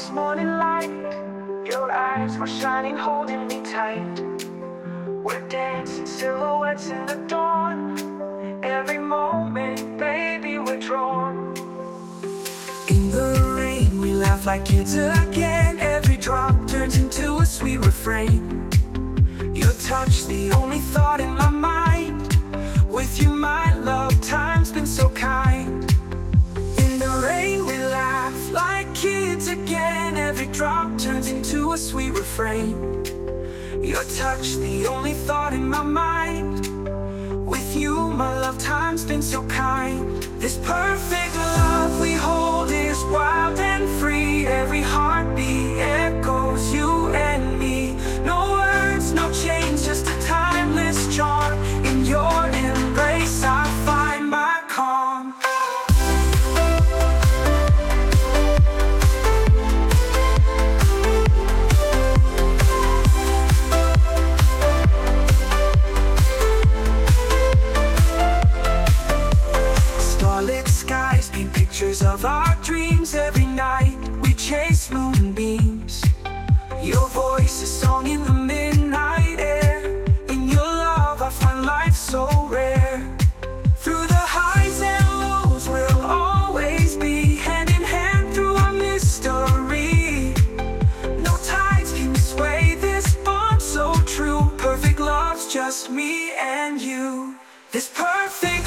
this morning light. Your eyes were shining, holding me tight. We're dancing silhouettes in the dawn. Every moment, baby, we're drawn. In the rain, we laugh like kids again. Every drop turns into a sweet refrain. Your touch, the only thought in my mind. With you, my love, time's been so kind. In the rain, we laugh like kids again. Every drop turns into a sweet refrain. Your touch, the only thought in my mind. With you, my love, time's been so kind. This perfect love we hold is wild and free. Every heartbeat echoes you and me. No words, no change, just a timeless charm. In your embrace I find my calm. Starlit skies paint pictures of our dreams. Every night we chase moonbeams. Your voice is song in the midnight air. In your love I find life so rare. Through the highs and lows we'll always be hand in hand through our mystery. No tides can sway this bond so true. Perfect love's just me and you. This perfect